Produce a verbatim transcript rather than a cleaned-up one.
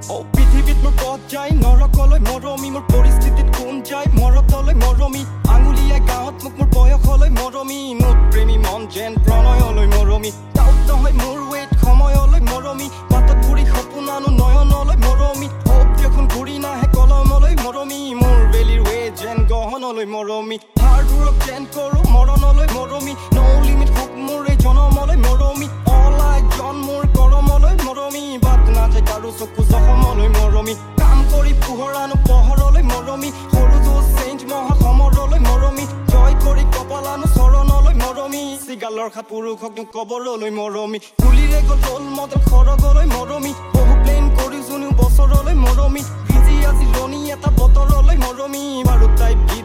ও পৃথিৱীত মোৰ পথ যায় নৰকলৈ মৰমী মোৰ পৰিস্থিতিত কোন যায় মৰতলৈ মৰমী আঙুলিয়াই গাঁৱত মোক মোৰ বয়সলৈ মৰমী মোৰ প্ৰেমী মন যেন প্ৰণয়লৈ মৰমী ডাউট নহয় মোৰ ৱেট সময়লৈ মৰমী বাটত ঘূৰি সপোন আনো নয়নলৈ মৰমী অব্যখন ঘূৰি নাহে কলমলৈ মৰমী মোৰ বেলিৰ ৱে যেন গহনলৈ মৰমী হাৰ্ড ৱৰ্ক যেন কৰোঁ মৰণলৈ মৰমী no limit হোক মোৰ এই জনমলৈ মৰমী all I জন মোৰ কৰমলৈ মৰমী বাট নাযায় কাৰো চকু জখমলৈ মৰমী কাম কৰি পোহৰানো পোহৰলৈ মৰমী সৰু যুঁজ চেঞ্জ মহা সমৰলৈ মৰমী জয় কৰি কপালানো চৰণলৈ মৰমী চিগালৰ খাত পুৰুষক দিওঁ কবৰলৈ মৰমী কুলিৰে গ'ল ৰ'ল মডেল খৰগলৈ মৰমী বহু প্লেন কৰি যোনিও বছৰলৈ মৰমী ভিজি আজি ৰণী এটা বতৰলৈ মৰমী বাৰু তাই